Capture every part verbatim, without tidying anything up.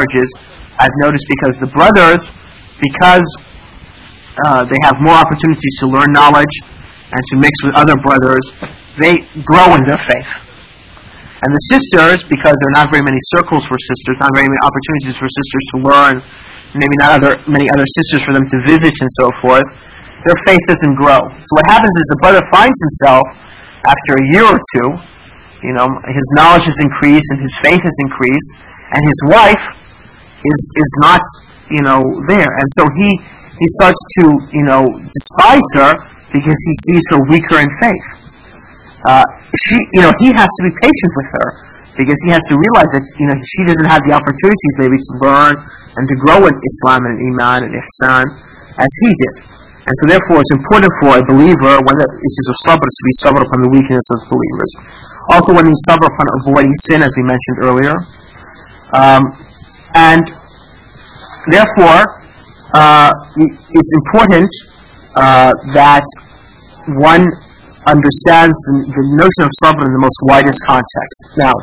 marriages, I've noticed because the brothers, because uh, they have more opportunities to learn knowledge and to mix with other brothers, they grow in their faith. And the sisters, because there are not very many circles for sisters, not very many opportunities for sisters to learn, maybe not other many other sisters for them to visit and so forth, their faith doesn't grow. So what happens is the brother finds himself, after a year or two, you know, his knowledge has increased and his faith has increased, and his wife is is not, you know, there. And so he he starts to, you know, despise her because he sees her weaker in faith. Uh, she, you know, he has to be patient with her because he has to realize that, you know, she doesn't have the opportunities maybe to learn and to grow in Islam and Iman and Ihsan as he did. And so therefore it's important for a believer, when the issues of sabr, to be sabr upon the weakness of believers. Also when he's sabr upon avoiding sin, as we mentioned earlier. Um, and therefore, uh, it's important uh, that one understands the, the notion of sabr in the most widest context. Now,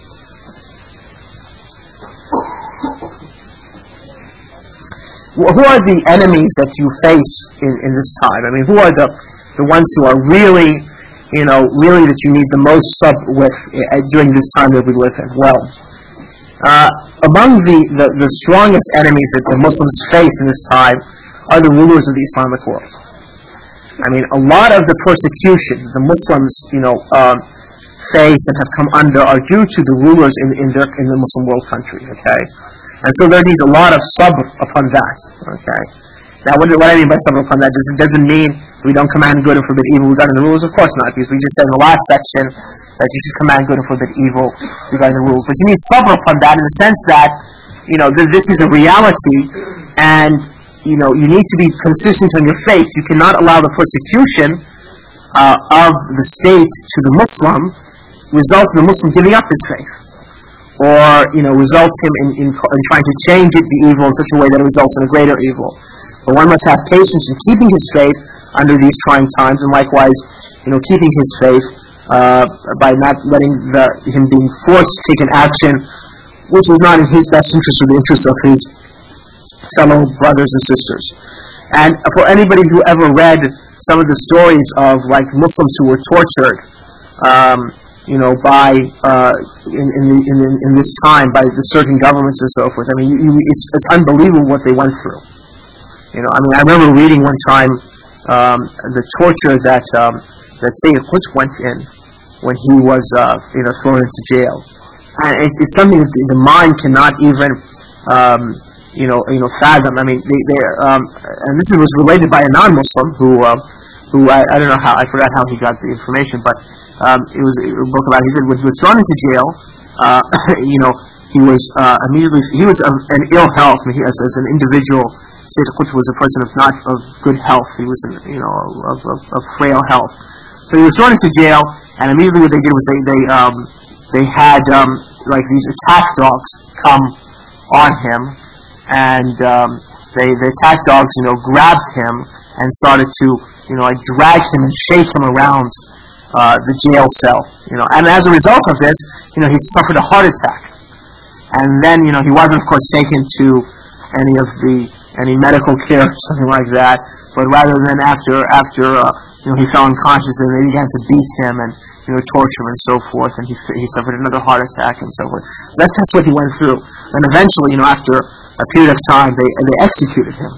who are the enemies that you face in, in this time? I mean, who are the, the ones who are really, you know, really that you need the most sabr with uh, during this time that we live in? Well, uh, among the, the, the strongest enemies that the Muslims face in this time are the rulers of the Islamic world. I mean, a lot of the persecution the Muslims, you know, um, face and have come under are due to the rulers in, in, their, in the Muslim world country, okay? And so there needs a lot of sabr upon that, okay? Now, what, what I mean by sabr upon that, does, it doesn't mean we don't command good and forbid evil regarding the rules. Of course not, because we just said in the last section that you should command good and forbid evil regarding the rules. But you need sabr upon that in the sense that, you know, th- this is a reality, and you know, you need to be consistent on your faith. You cannot allow the persecution uh, of the state to the Muslim results in the Muslim giving up his faith, or you know, results him in, in, in trying to change it, the evil, in such a way that it results in a greater evil. But one must have patience in keeping his faith under these trying times, and likewise, you know, keeping his faith uh, by not letting the, him being forced to take an action which is not in his best interest or the interest of his fellow brothers and sisters. And for anybody who ever read some of the stories of like Muslims who were tortured, um, you know, by uh, in in, the, in in this time by the certain governments and so forth. I mean, you, you, it's it's unbelievable what they went through. You know, I mean, I remember reading one time um, the torture that um, that Sayyid Qutb went in when he was uh, you know thrown into jail, and it's, it's something that the, the mind cannot even. Um, You know, you know, fathom. I mean, they, they, um, and this was related by a non-Muslim who, uh, who I, I don't know how, I forgot how he got the information, but um, it was a book about. He said when he was thrown into jail, uh, you know, he was uh, immediately he was of an ill health. I mean, he, as, as an individual, Sayyid Qutb was a person of not of good health. He was, in, you know, of, of, of frail health. So he was thrown into jail, and immediately what they did was they they um, they had um, like these attack dogs come on him. And um, they, the attack dogs, you know, grabbed him and started to, you know, like drag him and shake him around uh, the jail cell, you know. And as a result of this, you know, he suffered a heart attack. And then, you know, he wasn't, of course, taken to any of the any medical care or something like that. But rather than after after uh, you know he fell unconscious, and they began to beat him and you know torture him and so forth, and he he suffered another heart attack and so forth. So that's, that's what he went through. And eventually, you know, after a period of time, they they executed him.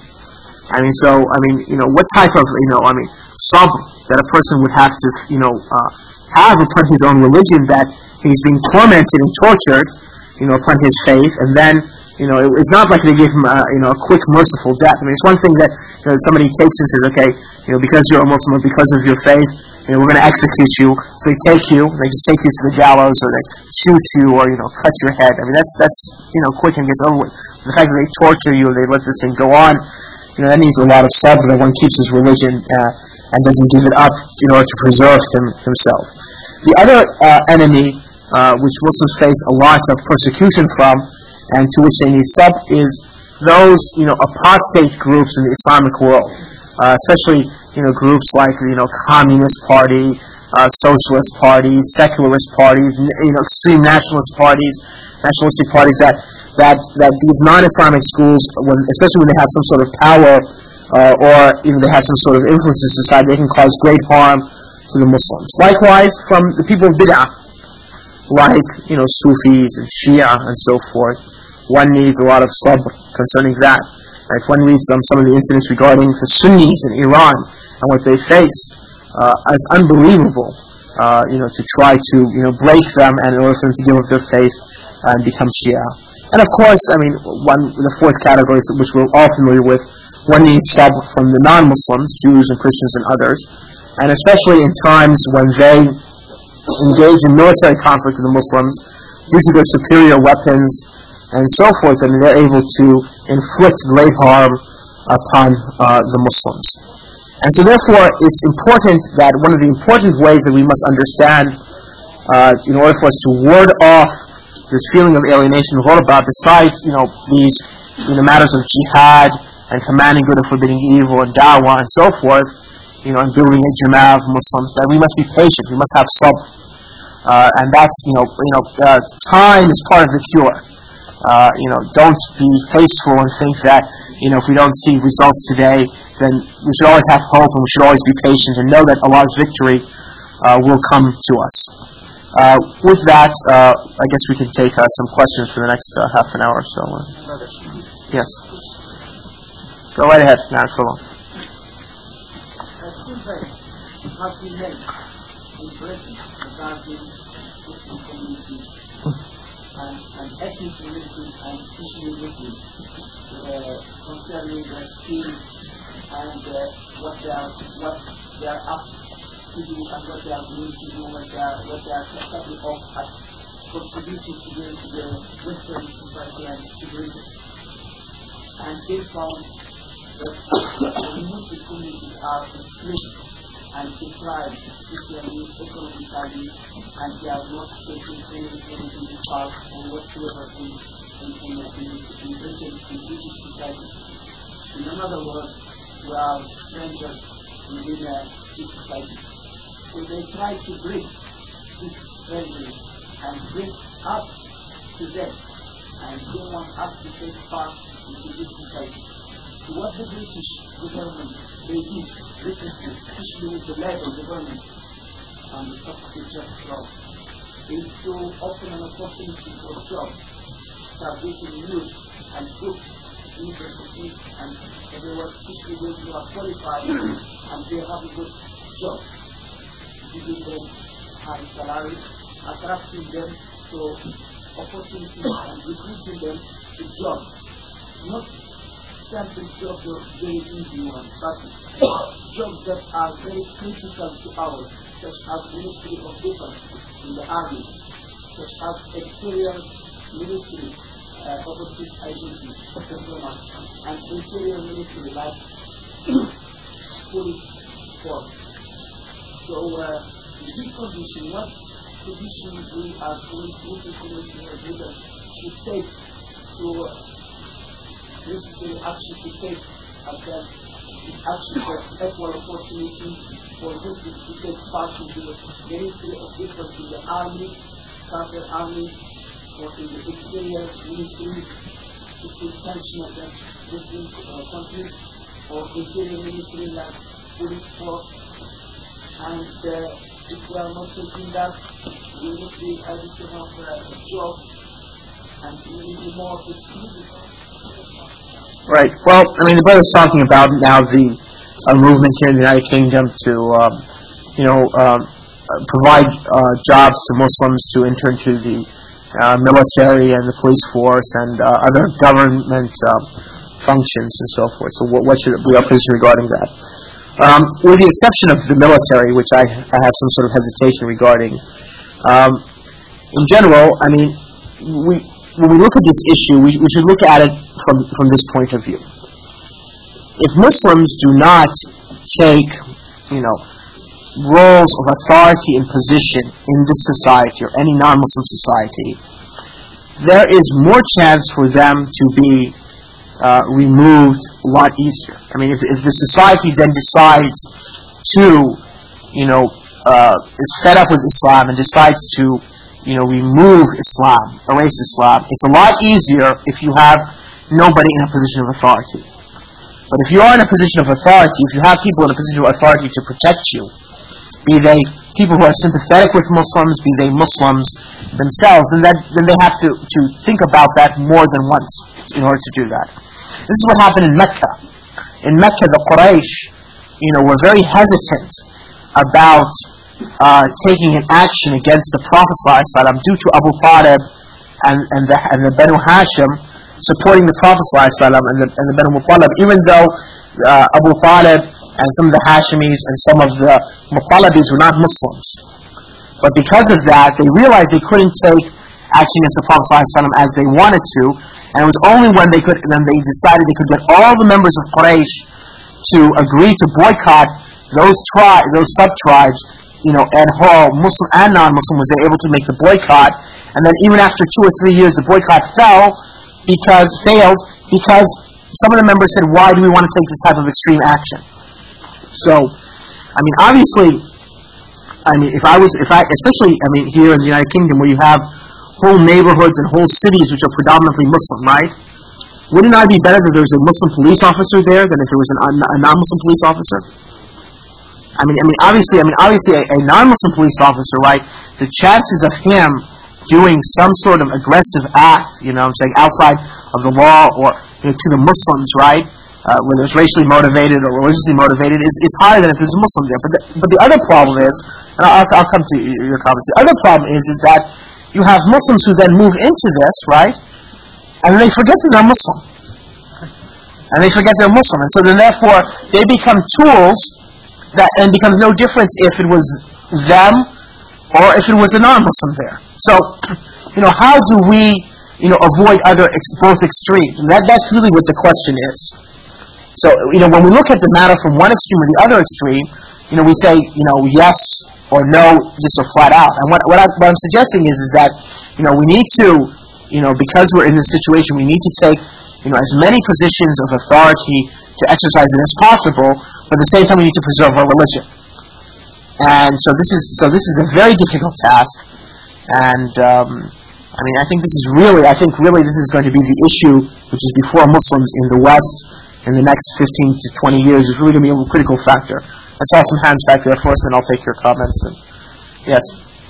I mean, so I mean, you know, what type of you know, I mean, sabr that a person would have to you know uh, have upon his own religion, that he's being tormented and tortured, you know, upon his faith, and then you know, it, it's not like they gave him a, you know a quick merciful death. I mean, it's one thing that you know, somebody takes and says, okay, you know, because you're a Muslim or because of your faith, you know, we're going to execute you. So they take you, they just take you to the gallows, or they shoot you, or you know, cut your head. I mean, that's that's you know, quick and gets over with. The fact that they torture you, they let this thing go on, you know, that needs a lot of sabr, that one keeps his religion uh, and doesn't give it up in order to preserve him himself. The other uh, enemy, uh, which Muslims face a lot of persecution from, and to which they need sabr, is those you know apostate groups in the Islamic world, uh, especially you know groups like you know Communist Party, uh, Socialist parties, secularist parties, you know extreme nationalist parties, nationalistic parties that that that these non-Islamic schools, when, especially when they have some sort of power uh, or even they have some sort of influence in society, they can cause great harm to the Muslims. Likewise, from the people of bid'ah, like, you know, Sufis and Shia and so forth, one needs a lot of sabr concerning that. And if one reads um, some of the incidents regarding the Sunnis in Iran and what they face, uh, as unbelievable, uh, you know, to try to, you know, break them and in order for them to give up their faith and become Shia. And of course, I mean, one the fourth category, which we're all familiar with, one needs sabr from the non-Muslims, Jews and Christians and others, and especially in times when they engage in military conflict with the Muslims due to their superior weapons and so forth, I mean, they're able to inflict great harm upon uh, the Muslims. And so therefore, it's important that one of the important ways that we must understand uh, in order for us to ward off this feeling of alienation we've all about, besides, you know, these you know, matters of jihad and commanding good and forbidding evil and da'wah and so forth, you know, and building a jama'ah of Muslims, that we must be patient, we must have sabr. Uh, and that's, you know, you know, uh, time is part of the cure. Uh, you know, don't be hasteful and think that, you know, if we don't see results today, then we should always have hope and we should always be patient and know that Allah's victory uh, will come to us. Uh, with that, uh, I guess we can take uh, some questions for the next uh, half an hour or so. Yes. Go right ahead, Na'akullah. Have been made in Britain regarding Muslim communities and, and ethnic communities and especially Muslims uh, concerning their skills and uh, what they are what they are up to do and what they are going to do, what they are what they are capable of as contributing to the, to the Western society and to Britain. And they found that the Muslim communities are split and deprived, especially economically, and they are not taking any any part or whatsoever in in in, in, in Britain, in British society. In other words, we are strangers within uh, this society. So they try to bring this strangers and bring us to them, and they want us to take part into this society. So what the British government they did recently, especially with the Labour government on the top of the Just Cross, is to open an opportunity for jobs, starting youth and books, universities, and everyone, especially those who are qualified and they have a good job, giving them high salary, attracting them to opportunities and recruiting them to jobs. Not simple jobs or very easy ones, but jobs that are very critical to ours, such as Ministry of Defense in the Army, such as Exterior Ministry, uh, Overseas Agencies, and Interior Ministry like Police Force. So, uh, in this condition, what position we as Muslim community leaders should take to uh, necessary action to take against action for equal opportunity for Muslims to take part in the Ministry of Defense in the Army, Starter Army, or in the Exterior Ministry to put sanction against Muslim uh, countries, or Interior Ministry like Police Force. And uh, if we are not taking that, we will be able to have uh, jobs and we will be more exclusive. Right. Well, I mean, the brother's talking about now the uh, movement here in the United Kingdom to, um, you know, um, provide uh, jobs to Muslims to enter into the uh, military and the police force and uh, other government uh, functions and so forth. So, what, what should be our position regarding that? Um, with the exception of the military, which I, I have some sort of hesitation regarding, um, in general, I mean, we. When we look at this issue, we, we should look at it from, from this point of view. If Muslims do not take, you know, roles of authority and position in this society or any non-Muslim society, there is more chance for them to be uh, removed a lot easier. I mean, if, if the society then decides to, you know, uh, is fed up with Islam and decides to, you know, remove Islam, erase Islam. It's a lot easier if you have nobody in a position of authority. But if you are in a position of authority, if you have people in a position of authority to protect you, be they people who are sympathetic with Muslims, be they Muslims themselves, then that then they have to, to think about that more than once in order to do that. This is what happened in Mecca. In Mecca, the Quraysh, you know, were very hesitant about uh, taking an action against the Prophet ﷺ due to Abu Talib and, and the and the Banu Hashim supporting the Prophet ﷺ and the, and the Banu Muttalib, even though uh, Abu Talib and some of the Hashimis and some of the Muttalibis were not Muslims. But because of that, they realized they couldn't take action against the Prophet ﷺ as they wanted to, and it was only when they could, when they decided they could get all the members of Quraysh to agree to boycott those tri- those sub-tribes, you know, and all Muslim and non-Muslim, was they able to make the boycott. And then even after two or three years, the boycott fell, because failed, because some of the members said, why do we want to take this type of extreme action? So, I mean, obviously, I mean, if I was, if I, especially, I mean, here in the United Kingdom, where you have whole neighborhoods and whole cities which are predominantly Muslim, right? Wouldn't it be better that there was a Muslim police officer there than if there was an, a non-Muslim police officer? I mean, I mean, obviously, I mean, obviously, a, a non-Muslim police officer, right? The chances of him doing some sort of aggressive act, you know what I'm saying, outside of the law or, you know, to the Muslims, right, uh, whether it's racially motivated or religiously motivated, is, is higher than if there's a Muslim there. But the, but the other problem is, and I'll, I'll come to your comments, the other problem is, is that you have Muslims who then move into this, right, and they forget that they're Muslim. And they forget they're Muslim. And so then therefore, they become tools that, and it becomes no difference if it was them or if it was a non-Muslim there. So, you know, how do we, you know, avoid other ex- both extremes? And that, that's really what the question is. So, you know, when we look at the matter from one extreme or the other extreme, you know, we say, you know, yes or no, just or flat out. And what, what, I, what I'm suggesting is, is that, you know, we need to, you know, because we're in this situation, we need to take, you know, as many positions of authority to exercise it as possible, but at the same time we need to preserve our religion. And so this is, so this is a very difficult task. And, um, I mean, I think this is really, I think really this is going to be the issue which is before Muslims in the West in the next fifteen to twenty years. It's really going to be a critical factor. I saw some hands back there first, and I'll take your comments. And, yes?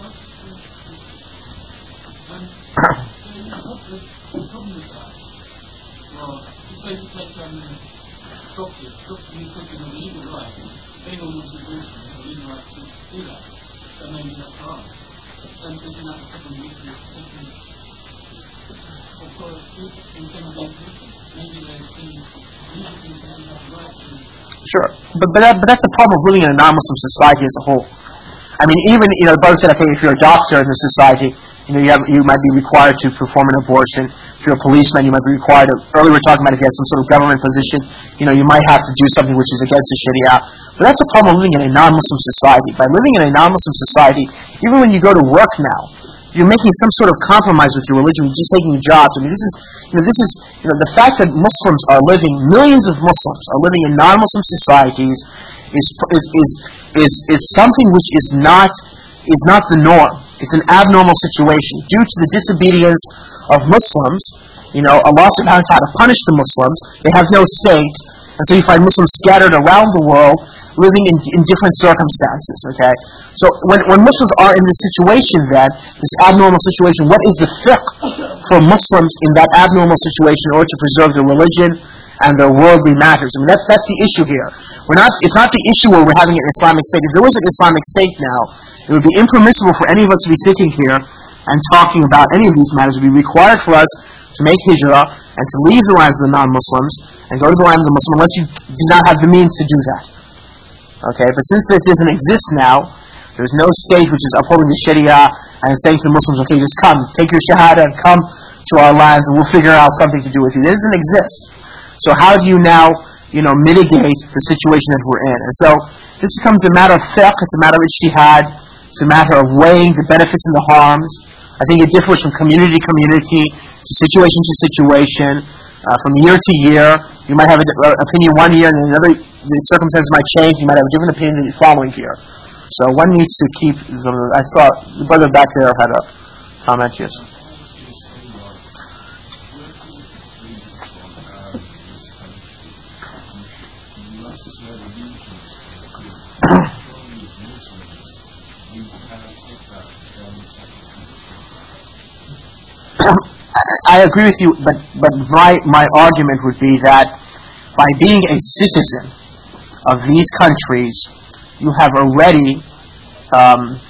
Sure, but but, that, but that's the problem of living in a non-Muslim society as a whole. I mean, even, you know, the brother said, okay, if you're a doctor in this society, you know, you have you might be required to perform an abortion. If you're a policeman, you might be required to. Earlier, we were talking about if you have some sort of government position, you know, you might have to do something which is against the Sharia. But that's a problem of living in a non-Muslim society. By living in a non-Muslim society, even when you go to work now, you're making some sort of compromise with your religion. You're just taking jobs. I mean, this is, you know, this is, you know, the fact that Muslims are living, millions of Muslims are living in non-Muslim societies, is is is is, is something which is not is not the norm. It's an abnormal situation due to the disobedience of Muslims. You know, Allah subhanahu wa ta'ala punished the Muslims. They have no state, and so you find Muslims scattered around the world, living in, in different circumstances, okay? So when, when Muslims are in this situation then, this abnormal situation, what is the fiqh for Muslims in that abnormal situation in order to preserve their religion and their worldly matters? I mean, that's that's the issue here. We're not. It's not the issue where we're having an Islamic state. If there was an Islamic state now, it would be impermissible for any of us to be sitting here and talking about any of these matters. It would be required for us to make hijrah and to leave the lands of the non-Muslims and go to the land of the Muslim unless you do not have the means to do that. Okay, but since it doesn't exist now, there's no state which is upholding the Sharia and saying to the Muslims, okay, just come, take your Shahada and come to our lands and we'll figure out something to do with you. It doesn't exist. So how do you now, you know, mitigate the situation that we're in? And so this becomes a matter of fiqh, it's a matter of ijtihad, it's a matter of weighing the benefits and the harms. I think it differs from community to community, to situation to situation, uh, from year to year. You might have an opinion one year and then another, the circumstances might change, you might have a different opinion the following year. So one needs to keep, I saw the brother back there had a comment? Yes. I agree with you, but but my my argument would be that by being a citizen of these countries, you have already, um,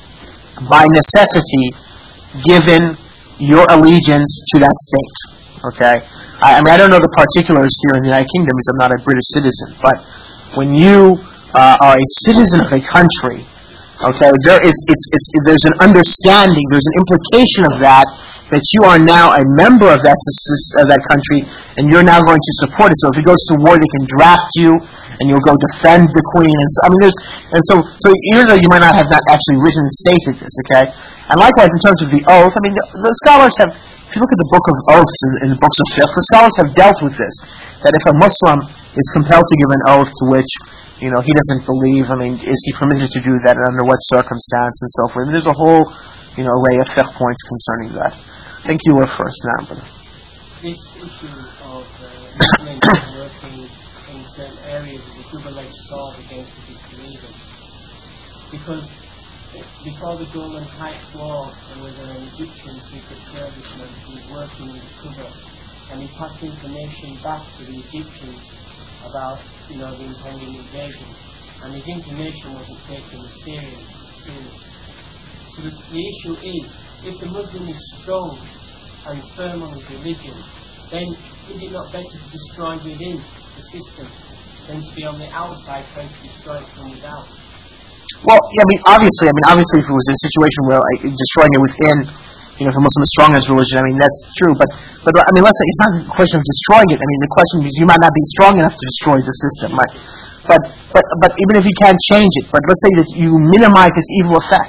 by necessity, given your allegiance to that state. Okay, I, I mean I don't know the particulars here in the United Kingdom because I'm not a British citizen, but when you uh, are a citizen of a country, okay, there is it's it's there's an understanding, there's an implication of that. That you are now a member of that of that country, and you're now going to support it. So if it goes to war, they can draft you, and you'll go defend the Queen. And so, I mean, there's and so so even though you might not have not actually written and stated this, okay. And likewise, in terms of the oath, I mean, the, the scholars have. If you look at the book of oaths in, in the books of fiqh, the scholars have dealt with this. That if a Muslim is compelled to give an oath to which you know he doesn't believe, I mean, is he permitted to do that, and under what circumstance, and so forth. I mean, there's a whole you know array of fiqh points concerning that. I think you were first now, but this issue of uh, Muslims working in certain areas is a double-edged sword against the disbelievers. Because before the government hiked war, there was an Egyptian secret serviceman who was working in the cover, and he passed information back to the Egyptians about, you know, the impending invasion, and his information wasn't taken serious. serious. So the, the issue is, if the Muslim is strong and firm on his religion, then is it not better to destroy within the system than to be on the outside trying to destroy it from without? Well, yeah, I mean, obviously, I mean, obviously, if it was a situation where like, destroying it within, you know, if a Muslim is strong in his religion, I mean, that's true. But, but I mean, let's say it's not a question of destroying it. I mean, the question is you might not be strong enough to destroy the system, right? But, but, but even if you can't change it, but let's say that you minimize its evil effect.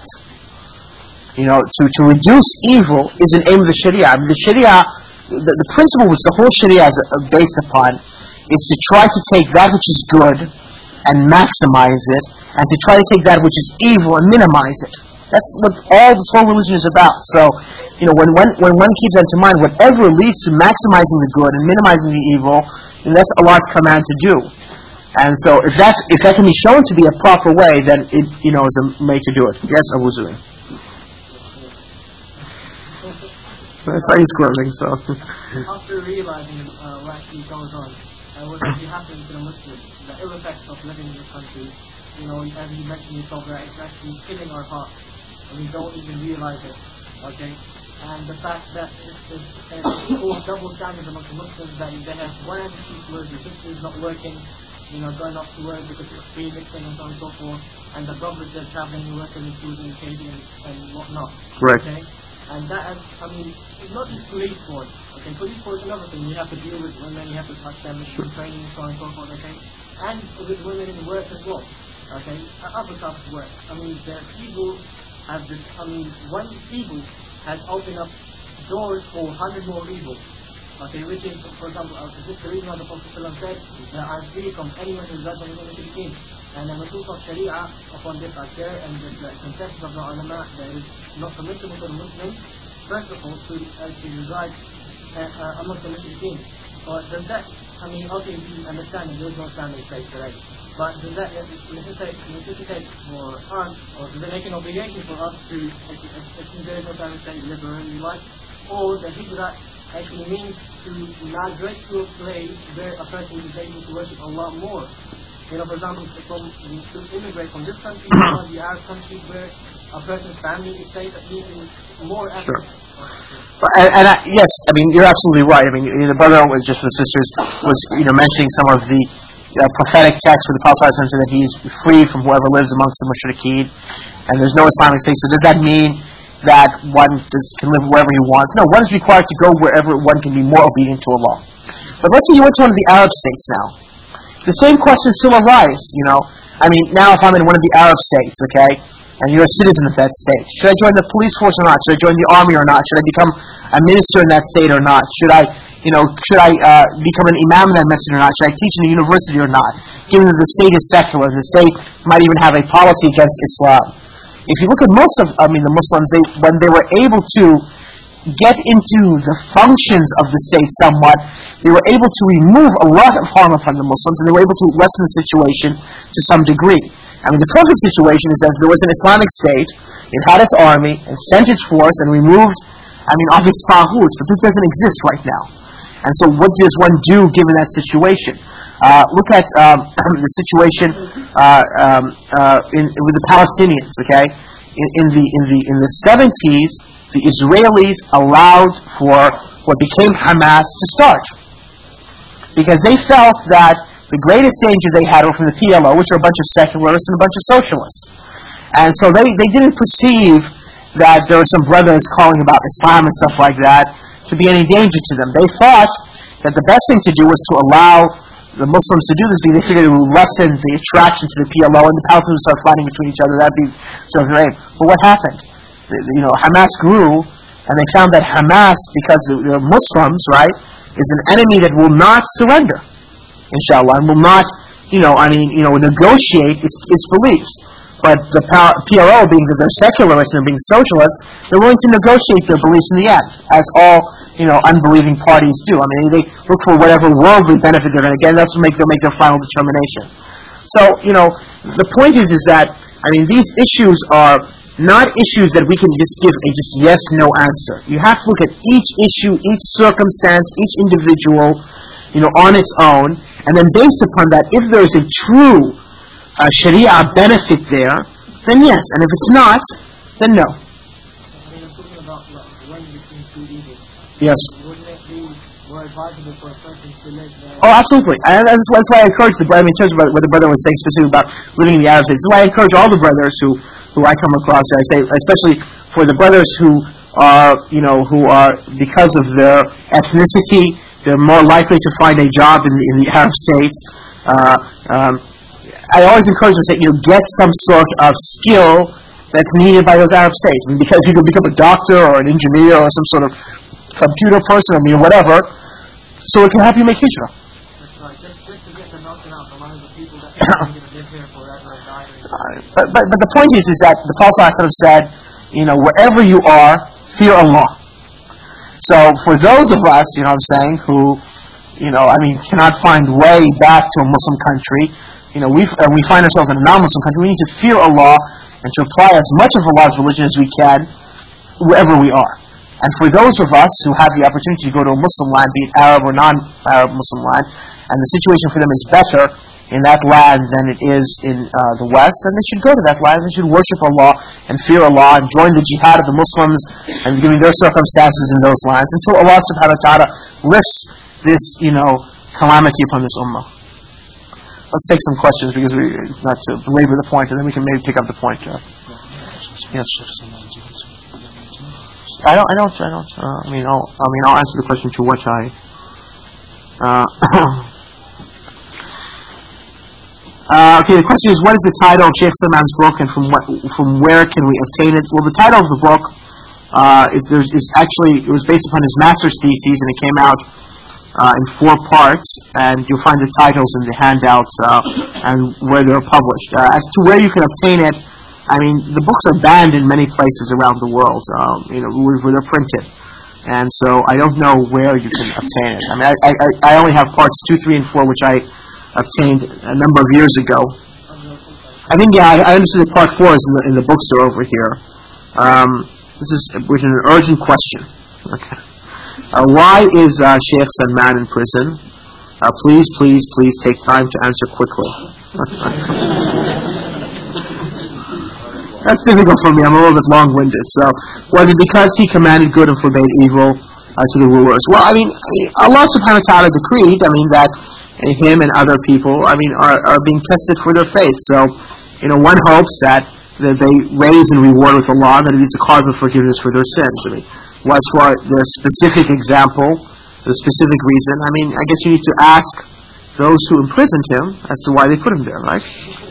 You know, to, to reduce evil is an aim of the Sharia. I mean, the Sharia, the, the principle which the whole Sharia is based upon is to try to take that which is good and maximize it, and to try to take that which is evil and minimize it. That's what all this whole religion is about. So, you know, when, when, when one keeps that in mind, whatever leads to maximizing the good and minimizing the evil, you know, that's Allah's command to do. And so, if that's if that can be shown to be a proper way, then it, you know, is a way to do it. Yes, Abu Zubair. That's why he's quoting, so. After realizing uh, what actually goes on, uh, what actually happens to the Muslims, the ill effects of living in this country, you know, as you mentioned yourself, that it's actually killing our hearts, and we don't even realize it, okay? And the fact that there's a whole double standard among the Muslims, that they have one attitude towards the system is not working, you know, going off to work because it's free mixing and so on and so forth, and the brothers are traveling and working in Sudan, K D and, and whatnot, right. Okay? And that, has, I mean, it's not just police force. Okay, police force is another thing. You have to deal with women, you have to touch them, mission training, so on and so forth. Okay, and with women in work as well. Okay, other types of work. I mean, the people have this. I mean, one people has opened up doors for a hundred more people. Okay, which is, for example, uh, this is the reason why the Prophet said that I'm free from anyone who does anything with his And the Nusus of Sharia upon this are clear, and the, the consensus of the ulama that it is not permissible to the Muslims, first of all, to actually reside uh, uh, amongst the Muslims. But does that, I mean, okay, we understand that there is no standard state today, but does that necessitate, necessitate for us, or does it make an obligation for us to, if there is no standard state, live wherever we like, or the hijrah actually means to migrate to a place where a person is able to worship Allah more? You know, for example, from, to immigrate from this country to one of the Arab countries where a person's family is safe, at least in more effort. Sure. And, and I, yes, I mean, you're absolutely right. I mean, the brother was just for the sisters was, you know, mentioning some of the uh, prophetic texts where the Prophet said that he's free from whoever lives amongst the mushrikeen, and there's no Islamic state. So does that mean that one just can live wherever he wants? No, one is required to go wherever one can be more obedient to Allah. But let's say you went to one of the Arab states now. The same question still arises, you know. I mean, now if I'm in one of the Arab states, okay, and you're a citizen of that state, should I join the police force or not? Should I join the army or not? Should I become a minister in that state or not? Should I, you know, should I uh, become an imam in that masjid or not? Should I teach in a university or not? Given that the state is secular, the state might even have a policy against Islam. if you look at most of, I mean, the Muslims, they, when they were able to get into the functions of the state somewhat, they were able to remove a lot of harm upon the Muslims, and they were able to lessen the situation to some degree. I mean, the perfect situation is that there was an Islamic state, it had its army, it sent its force, and removed, I mean, of its taghut, but this doesn't exist right now. And so what does one do given that situation? Uh, look at um, the situation uh, um, uh, in, with the Palestinians, okay? In, in the in the in the seventies, the Israelis allowed for what became Hamas to start, because they felt that the greatest danger they had were from the P L O, which are a bunch of secularists and a bunch of socialists. And so they, they didn't perceive that there were some brothers calling about Islam and stuff like that to be any danger to them. They thought that the best thing to do was to allow the Muslims to do this, because they figured it would lessen the attraction to the P L O, and the Palestinians would start fighting between each other. That'd be sort of their aim. But what happened? You know, Hamas grew, and they found that Hamas, because they're Muslims, right, is an enemy that will not surrender, inshallah, and will not, you know, I mean, you know, negotiate its its beliefs. But the P L O, being that they're secularists and being socialists, they're willing to negotiate their beliefs in the end, as all, you know, unbelieving parties do. I mean, they look for whatever worldly benefit they're going to get, and that's what make, they'll make their final determination. So, you know, the point is, is that, I mean, these issues are not issues that we can just give a just yes, no answer. You have to look at each issue, each circumstance, each individual, you know, on its own, and then based upon that, if there is a true uh, Sharia benefit there, then yes, and if it's not, then no. I mean, I'm talking about like, when between two evils. Yes. Wouldn't it be more advisable for a person to live there? Oh, absolutely. And that's why, that's why I encourage the brother, I mean, in terms of what the brother was saying specifically about living in the Arab states. This is why I encourage all the brothers who, who I come across, I say, especially for the brothers who are, you know, who are, because of their ethnicity, they're more likely to find a job in the, in the Arab states. Uh, um, I always encourage them to say, you know, get some sort of skill that's needed by those Arab states. I mean, because you can become a doctor or an engineer or some sort of computer person, I mean, whatever, so it can help you make hijrah. That's right. Just, just to get the notion out from under the people that are going to live here forever and die. Uh, but, but, but the point is, is that the Prophet ﷺ said, you know, wherever you are, fear Allah. So for those of us, you know what I'm saying, who, you know, I mean, cannot find way back to a Muslim country, you know, we uh, we find ourselves in a non-Muslim country, we need to fear Allah and to apply as much of Allah's religion as we can wherever we are. And for those of us who have the opportunity to go to a Muslim land, be it Arab or non-Arab Muslim land, and the situation for them is better in that land than it is in uh, the West, then they should go to that land, they should worship Allah and fear Allah and join the jihad of the Muslims and given their circumstances in those lands until Allah subhanahu wa ta'ala lifts this, you know, calamity upon this ummah. Let's take some questions, because we not to belabor the point, and then we can maybe pick up the point. Uh, yes. I don't. I don't. I don't. Uh, I mean, I'll. I mean, I'll answer the question to what I. Uh, uh, okay. The question is, what is the title of Sheikh Salman's book, and from what, from where can we obtain it? Well, the title of the book uh, is there's is actually it was based upon his master's thesis, and it came out Uh, in four parts, and you'll find the titles in the handouts uh, and where they're published. Uh, as to where you can obtain it, I mean, the books are banned in many places around the world, um, you know, where, where they're printed. And so I don't know where you can obtain it. I mean, I, I, I only have parts two, three, and four, which I obtained a number of years ago. I think, yeah, I, I understand that part four is in the, in the bookstore over here. Um, this is with an urgent question. Okay. Uh, why is uh, Sheikh Salman in prison? Uh, please, please, please take time to answer quickly. That's difficult for me. I'm a little bit long-winded. So, was it because he commanded good and forbade evil uh, to the rulers? Well, I mean, Allah subhanahu wa ta'ala decreed, I mean, that him and other people, I mean, are, are being tested for their faith. So, you know, one hopes that, that they raise and reward with Allah, that it is a cause of forgiveness for their sins. I mean, as for the specific example, the specific reason, I mean, I guess you need to ask those who imprisoned him as to why they put him there, right?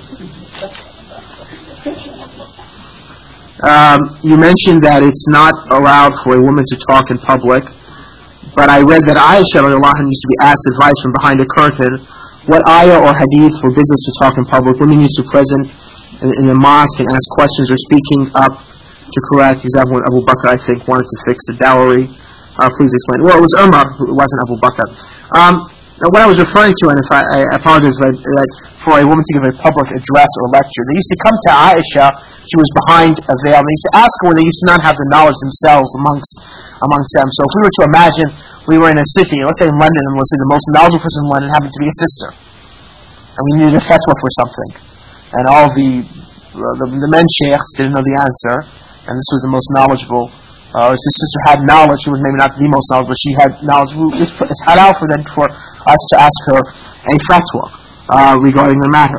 Um, you mentioned that it's not allowed for a woman to talk in public, but I read that Aisha radiallahu anha used to be asked advice from behind a curtain. What ayah or hadith forbids us to talk in public? Women used to present in, in the mosque and ask questions or speaking up to correct. Example, when Abu Bakr, I think, wanted to fix the dowry. Uh, please explain. Well, it was Umar, it wasn't Abu Bakr. Um, what I was referring to, and if I, I apologize, but that for a woman to give a public address or lecture, they used to come to Aisha. She was behind a veil, and they used to ask her when they used to not have the knowledge themselves amongst amongst them. So if we were to imagine we were in a city, let's say in London, and let's say the most knowledgeable person in London happened to be a sister, and we needed a fatwa for something, and all the the, the men sheikhs didn't know the answer, and this was the most knowledgeable. Uh, if the sister had knowledge, she was maybe not the most knowledgeable, but she had knowledge. It's, it's halal for them for us to ask her a fatwa uh, regarding the matter.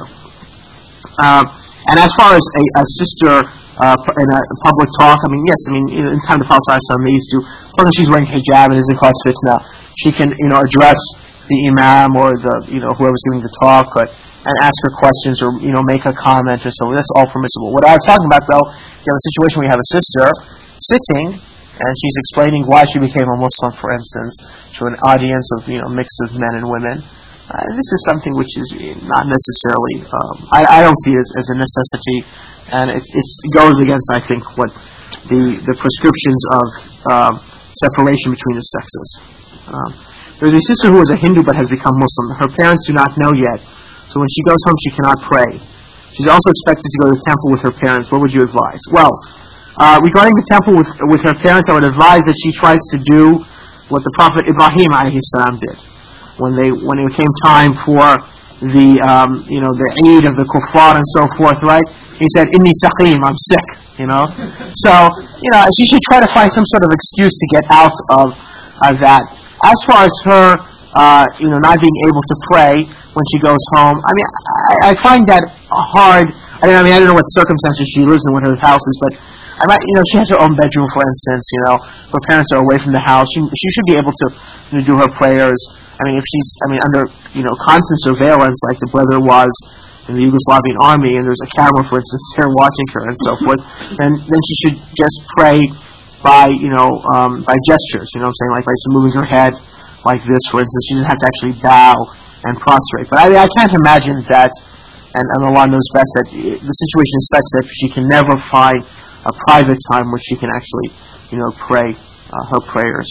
Uh, and as far as a, a sister uh, in a public talk, I mean, yes, I mean, in time of the Prophet ﷺ, they used to, as long as she's wearing hijab and isn't cause fitna, she can, you know, address the imam or the, you know, whoever's giving the talk, but, and ask her questions or, you know, make a comment or so. That's all permissible. What I was talking about, though, you have a situation where you have a sister sitting, and she's explaining why she became a Muslim, for instance, to an audience of, you know, mix of men and women. Uh, this is something which is not necessarily, um, I, I don't see it as, as a necessity, and it's, it's, it goes against, I think, what the, the prescriptions of um, separation between the sexes. Um, there's a sister who is a Hindu but has become Muslim. Her parents do not know yet, so when she goes home she cannot pray. She's also expected to go to the temple with her parents. What would you advise? Well, Uh, regarding the temple with with her parents, I would advise that she tries to do what the Prophet Ibrahim alayhi salam did when they when it came time for the um, you know the Eid of the Kuffar and so forth. Right? He said, "Inni saqim, I'm sick." You know, so you know she should try to find some sort of excuse to get out of of that. As far as her uh, you know not being able to pray when she goes home, I mean I, I find that hard. I mean I mean I don't know what circumstances she lives in, what her house is, but. I might, you know, she has her own bedroom, for instance. You know, her parents are away from the house. She she should be able to, you know, do her prayers. I mean, if she's, I mean, under you know constant surveillance, like the brother was in the Yugoslavian army, and there's a camera, for instance, there watching her and so forth, then then she should just pray by you know um, by gestures. You know what I'm saying? Like by just moving her head like this, for instance. She doesn't have to actually bow and prostrate. But I, I can't imagine that, and, and Allah knows best, that the situation is such that she can never find a private time where she can actually, you know, pray uh, her prayers.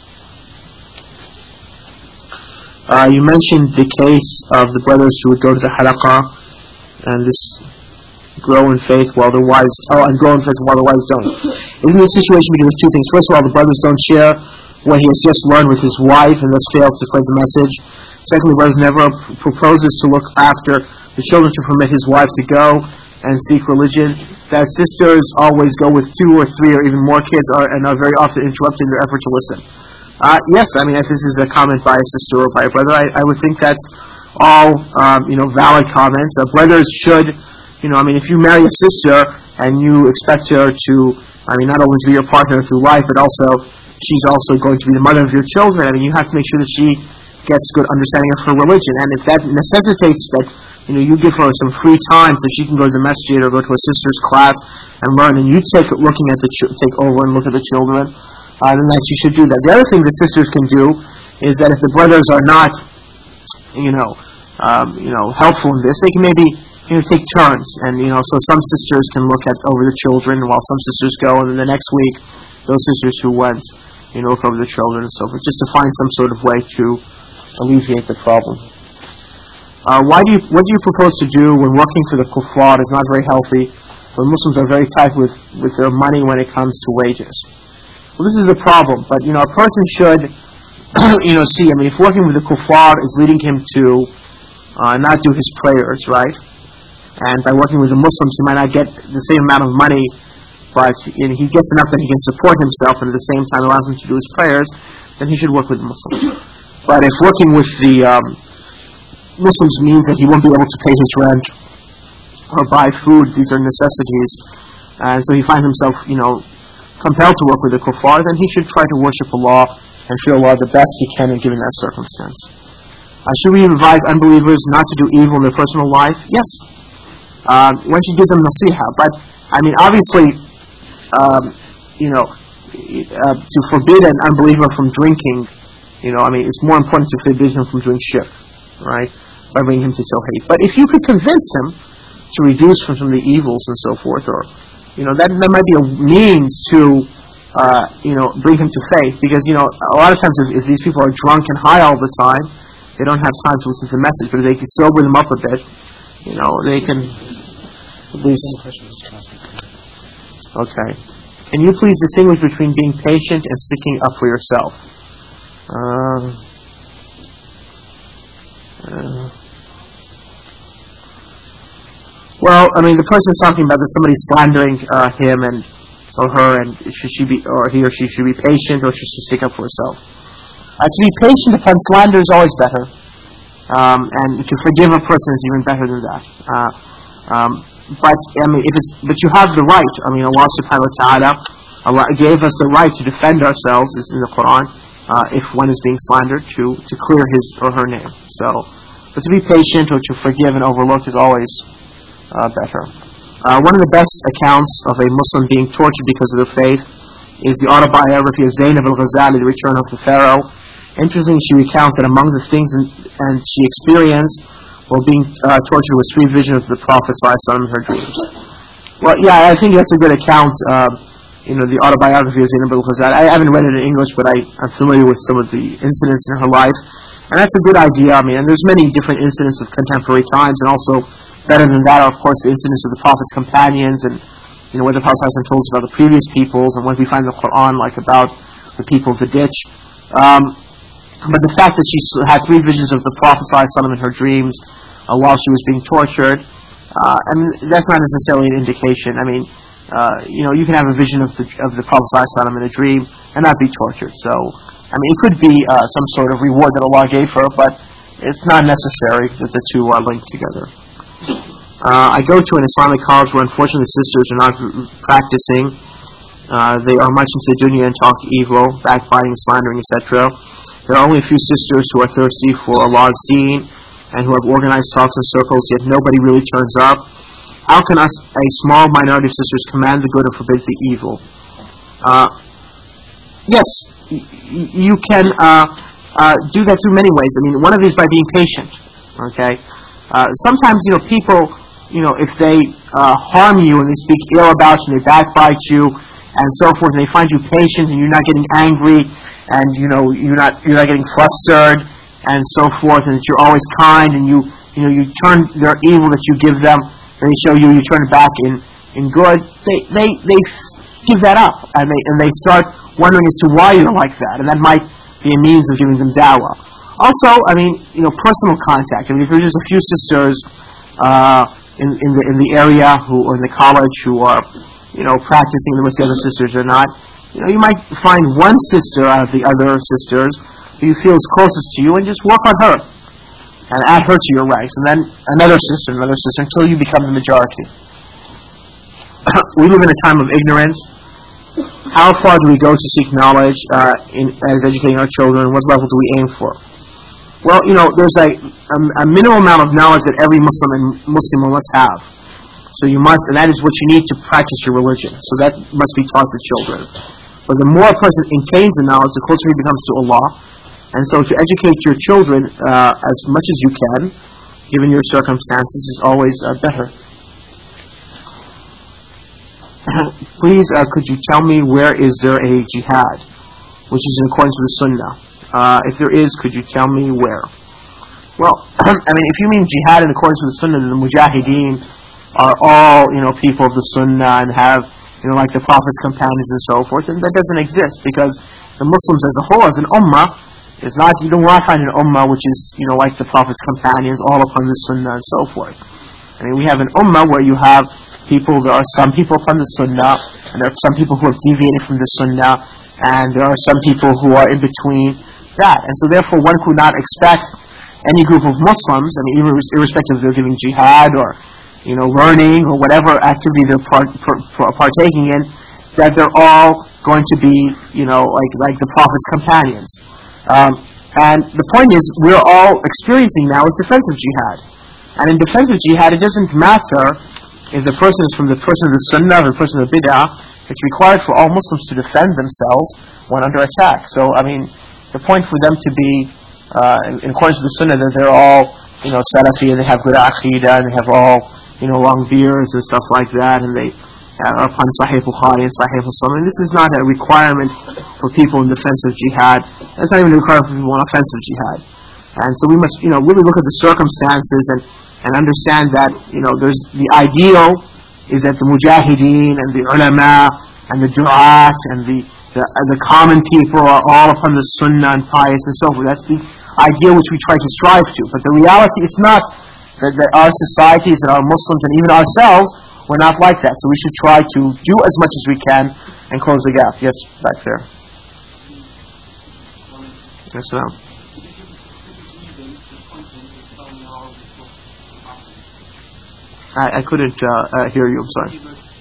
Uh, you mentioned the case of the brothers who would go to the halaqah and this grow in faith while their wives, oh, and grow in faith while their wives don't. Isn't this situation because of two things? First of all, the brothers don't share what he has just learned with his wife and thus fails to spread the message. Secondly, the brothers never proposes to look after the children to permit his wife to go and seek religion. That sisters always go with two or three or even more kids are, and are very often interrupting their effort to listen. Uh, yes, I mean, if this is a comment by a sister or by a brother, I, I would think that's all, um, you know, valid comments. Uh, brothers should, you know, I mean, if you marry a sister and you expect her to, I mean, not only to be your partner through life, but also she's also going to be the mother of your children, I mean, you have to make sure that she gets good understanding of her religion. And if that necessitates that, you know, you give her some free time so she can go to the masjid or go to a sister's class and learn, and you take looking at the ch- take over and look at the children, uh, then that you should do that. The other thing that sisters can do is that if the brothers are not, you know, um, you know, helpful in this, they can maybe, you know, take turns, and you know, so some sisters can look at over the children while some sisters go, and then the next week, those sisters who went, you know, look over the children and so forth, just to find some sort of way to alleviate the problem. Uh, why do you, what do you propose to do when working for the kuffar is not very healthy, when Muslims are very tight with, with their money when it comes to wages? Well, this is the problem, but, you know, a person should, you know, see, I mean, if working with the kuffar is leading him to uh, not do his prayers, right? And by working with the Muslims, he might not get the same amount of money, but you know, he gets enough that he can support himself and at the same time allows him to do his prayers, then he should work with the Muslims. But if working with the um, Muslims means that he won't be able to pay his rent or buy food, these are necessities, and so he finds himself, you know, compelled to work with the kuffar, then he should try to worship Allah and fear Allah the best he can in given that circumstance. Uh, should we advise unbelievers not to do evil in their personal life? Yes. Uh, one should give them nasiha, but, I mean, obviously, um, you know, uh, to forbid an unbeliever from drinking, you know, I mean, it's more important to forbid him from doing shirk, right? By bringing him to tawheed. But if you could convince him to reduce from some of the evils and so forth, or you know that that might be a means to uh, you know bring him to faith, because you know a lot of times if, if these people are drunk and high all the time, they don't have time to listen to the message. But if they can sober them up a bit, you know they can at least. Okay. Can you please distinguish between being patient and sticking up for yourself? Uh, uh, well, I mean, the person is talking about that somebody's slandering uh, him and or her, and should she be, or he or she should be patient, or should she stick up for herself? Uh, to be patient upon slander is always better, um, and to forgive a person is even better than that. Uh, um, But I mean, if it's but you have the right. I mean, Allah Subhanahu wa Taala Allah gave us the right to defend ourselves, is in the Quran. Uh, if one is being slandered, to to clear his or her name. So, but to be patient or to forgive and overlook is always uh, better. Uh, one of the best accounts of a Muslim being tortured because of their faith is the autobiography of Zainab al-Ghazali, The Return of the Pharaoh. Interestingly, she recounts that among the things in, and she experienced while being uh, tortured was three visions of the Prophet ﷺ in her dreams. Well, yeah, I think that's a good account, uh, you know, the autobiography of Zainab al-Ghazali. I haven't read it in English, but I, I'm familiar with some of the incidents in her life. And that's a good idea. I mean, and there's many different incidents of contemporary times, and also, better than that, are, of course, the incidents of the Prophet's companions, and, you know, what the Prophet ﷺ told us about the previous peoples, and what we find in the Quran, like about the people of the ditch. Um, But the fact that she had three visions of the Prophet ﷺ in her dreams uh, while she was being tortured, uh, I mean, that's not necessarily an indication. I mean, uh, you know, you can have a vision of the of the Prophet ﷺ in a dream and not be tortured. So, I mean, it could be uh, some sort of reward that Allah gave her, but it's not necessary that the two are linked together. Uh, I go to an Islamic college where, unfortunately, the sisters are not practicing. Uh, they are much into the dunya and talk evil, backbiting, slandering, et cetera. There are only a few sisters who are thirsty for Allah's deen and who have organized talks and circles, yet nobody really turns up. How can us, a small minority of sisters, command the good and forbid the evil? Uh, yes, y- you can uh, uh, do that through many ways. I mean, one of these by being patient. Okay, uh, sometimes you know people, you know, if they uh, harm you and they speak ill about you, and they backbite you, and so forth, and they find you patient and you're not getting angry, and you know you're not you're not getting flustered and so forth, and that you're always kind, and you you know you turn their evil that you give them, and they show you you turn it back in, in good. They they they give that up, and they and they start wondering as to why you're like that, and that might be a means of giving them dawah. Also, I mean, you know, personal contact. I mean, if there's just a few sisters uh, in in the in the area who or in the college who are you know practicing the most the other sisters are not. You know, you might find one sister out of the other sisters who you feel is closest to you, and just work on her and add her to your ranks, and then another sister, another sister, until you become the majority. We live in a time of ignorance. How far do we go to seek knowledge uh, in, as educating our children? What level do we aim for? Well, you know, there's a, a, a minimum amount of knowledge that every Muslim and Muslim must have. So you must, and that is what you need to practice your religion. So that must be taught to children. But the more a person attains the knowledge, the closer he becomes to Allah. And so to educate your children uh, as much as you can, given your circumstances, is always uh, better. Please, uh, could you tell me where is there a jihad, which is in accordance with the Sunnah? Uh, if there is, could you tell me where? Well, I mean, if you mean jihad in accordance with the Sunnah, then the mujahideen are all, you know, people of the Sunnah and have, you know, like the Prophet's companions and so forth, and that doesn't exist, because the Muslims as a whole, as an ummah, is not, you don't want to find an ummah which is, you know, like the Prophet's companions, all upon the Sunnah and so forth. I mean, we have an ummah where you have people, there are some people upon the Sunnah, and there are some people who have deviated from the Sunnah, and there are some people who are in between that. And so therefore one could not expect any group of Muslims, I mean, irrespective of they're giving jihad or, you know, learning or whatever activity they're part, part, partaking in, that they're all going to be, you know, like like the Prophet's companions. Um, and the point is, we're all experiencing now is defensive jihad. And in defensive jihad, it doesn't matter if the person is from the person of the Sunnah or the person of the Bid'ah. It's required for all Muslims to defend themselves when under attack. So, I mean, the point for them to be, uh, in, in accordance with the Sunnah, that they're all, you know, Salafi, and they have good aqidah, and they have all, you know, long beards and stuff like that, and they are upon Sahih Bukhari and Sahih Muslim. And this is not a requirement for people in defense of jihad. It's not even a requirement for people in offensive jihad. And so we must, you know, really look at the circumstances and, and understand that, you know, there's the ideal is that the mujahideen and the ulama and the du'at and the the, the common people are all upon the sunnah and pious and so forth. That's the ideal which we try to strive to. But the reality is not that, that our societies and our Muslims and even ourselves, we're not like that. So we should try to do as much as we can and close the gap. Yes, back there. Yes, ma'am. I, I couldn't uh, uh, hear you, I'm sorry.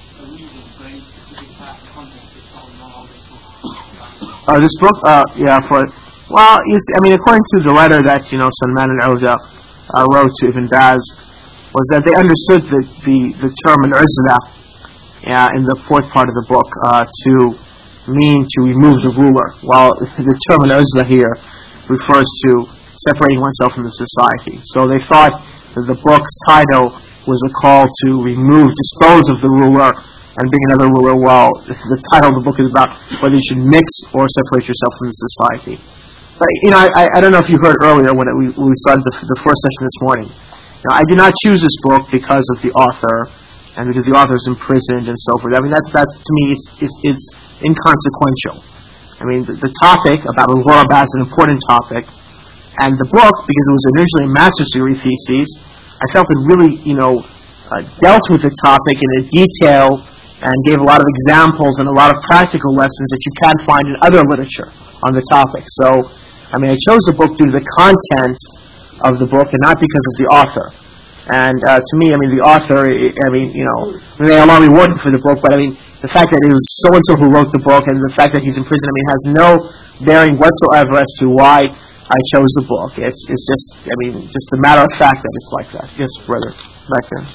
Uh, this book, uh, yeah, for, well, you see, I mean, according to the letter that, you know, Salman al-Awda uh, wrote to Ibn Baz, was that they understood the, the, the term al-Uzla yeah, in the fourth part of the book uh, to mean to remove the ruler, while the term al-Uzla here refers to separating oneself from the society. So they thought that the book's title was a call to remove, dispose of the ruler and bring another ruler, while the title of the book is about whether you should mix or separate yourself from the society. But, you know, I, I don't know if you heard earlier when, it, we, when we started the, the first session this morning. Now, I did not choose this book because of the author and because the author is imprisoned and so forth. I mean, that's, that's to me, is, is, is inconsequential. I mean, the, the topic about al-Ghuraba is an important topic, and the book, because it was originally a master's degree thesis, I felt it really, you know, uh, dealt with the topic in a detail and gave a lot of examples and a lot of practical lessons that you can't find in other literature on the topic. So, I mean, I chose the book due to the content of the book and not because of the author. And uh, to me, I mean, the author, I mean, you know, may Allah reward him for the book, but I mean, the fact that it was so-and-so who wrote the book and the fact that he's in prison, I mean, has no bearing whatsoever as to why I chose the book. It's, it's just, I mean, just a matter of fact that it's like that. Yes, brother, back there.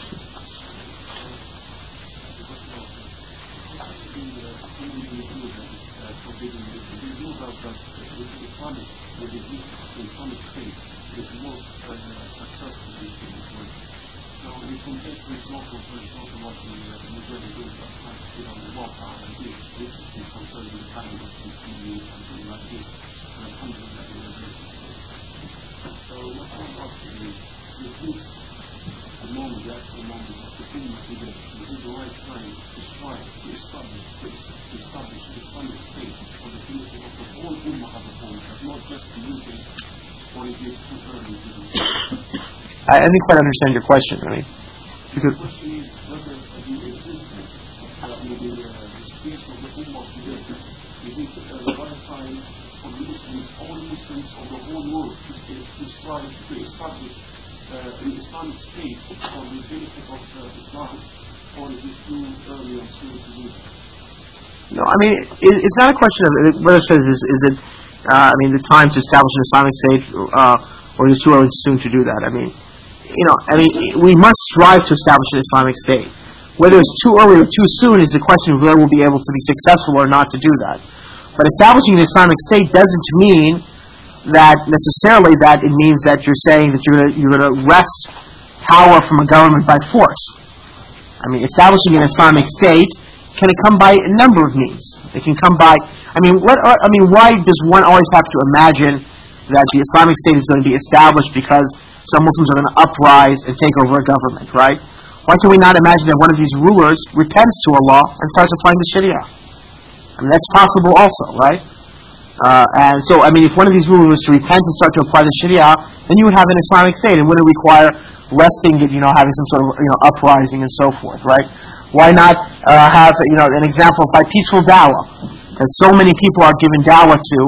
I didn't quite understand your question, I mean. Because the question is whether the existence of the space of the Ummah today, is it the right time for the Muslims, all Muslims of the whole world, to, to strive to establish uh, an Islamic state for the benefit of uh, Islam, or is it too early and soon to do that? No, I mean, it, it's not a question of whether it says is, is it, uh, I mean, the time to establish an Islamic state, uh, or is it too early and soon to do that? I mean, you know, I mean, we must strive to establish an Islamic state. Whether it's too early or too soon is a question of whether we'll be able to be successful or not to do that. But establishing an Islamic state doesn't mean that necessarily that it means that you're saying that you're going you're to wrest power from a government by force. I mean, establishing an Islamic state can come by a number of means. It can come by, I mean, what, I mean, why does one always have to imagine that the Islamic state is going to be established because some Muslims are going to uprise and take over a government, right? Why can we not imagine that one of these rulers repents to Allah and starts applying the Sharia? I mean, that's possible also, right? Uh, and so, I mean, if one of these rulers was to repent and start to apply the Sharia, then you would have an Islamic state, and wouldn't require resting, you know, having some sort of, you know, uprising and so forth, right? Why not uh, have, you know, an example by peaceful dawah that so many people are given dawah to,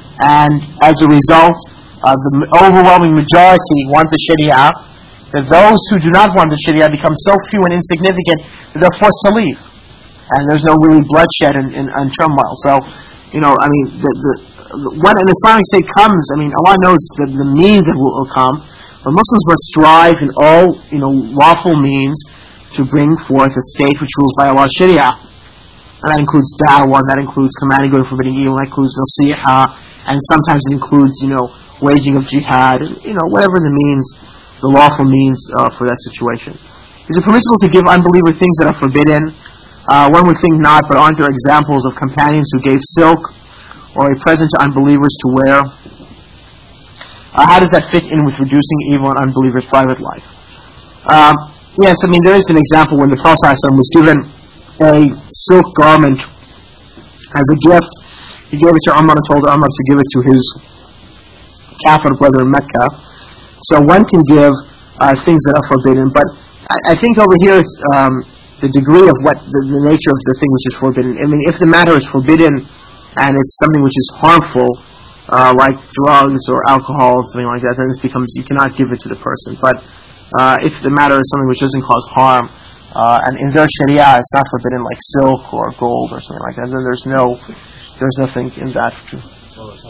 and as a result, Uh, the overwhelming majority want the Sharia, that those who do not want the Sharia become so few and insignificant that they're forced to leave. And there's no really bloodshed and, and, and turmoil. So, you know, I mean, the, the, when an Islamic state comes, I mean, Allah knows the, the means that will come, but Muslims must strive in all, you know, lawful means to bring forth a state which rules by Allah's Sharia. And that includes da'wah, that includes commanding good and forbidding evil, that includes nasiha, and sometimes it includes, you know, waging of jihad, and, you know, whatever the means, the lawful means uh, for that situation. Is it permissible to give unbeliever things that are forbidden? Uh, one would think not, but aren't there examples of companions who gave silk or a present to unbelievers to wear? Uh, how does that fit in with reducing evil in unbelievers' private life? Um, yes, I mean, there is an example when the Prophet ﷺ was given a silk garment as a gift. He gave it to Umar and told Umar to give it to his Kafir brother in Mecca. So one can give uh, things that are forbidden, but I, I think over here it's um, the degree of what the, the nature of the thing which is forbidden. I mean, if the matter is forbidden and it's something which is harmful, uh, like drugs or alcohol, something like that, then this becomes, you cannot give it to the person. But uh, if the matter is something which doesn't cause harm, uh, and in their Sharia it's not forbidden, like silk or gold or something like that, then there's no, there's nothing in that.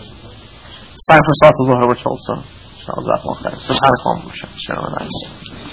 It's time for Salat al-Zuhr, we're told, so. Subhanallah.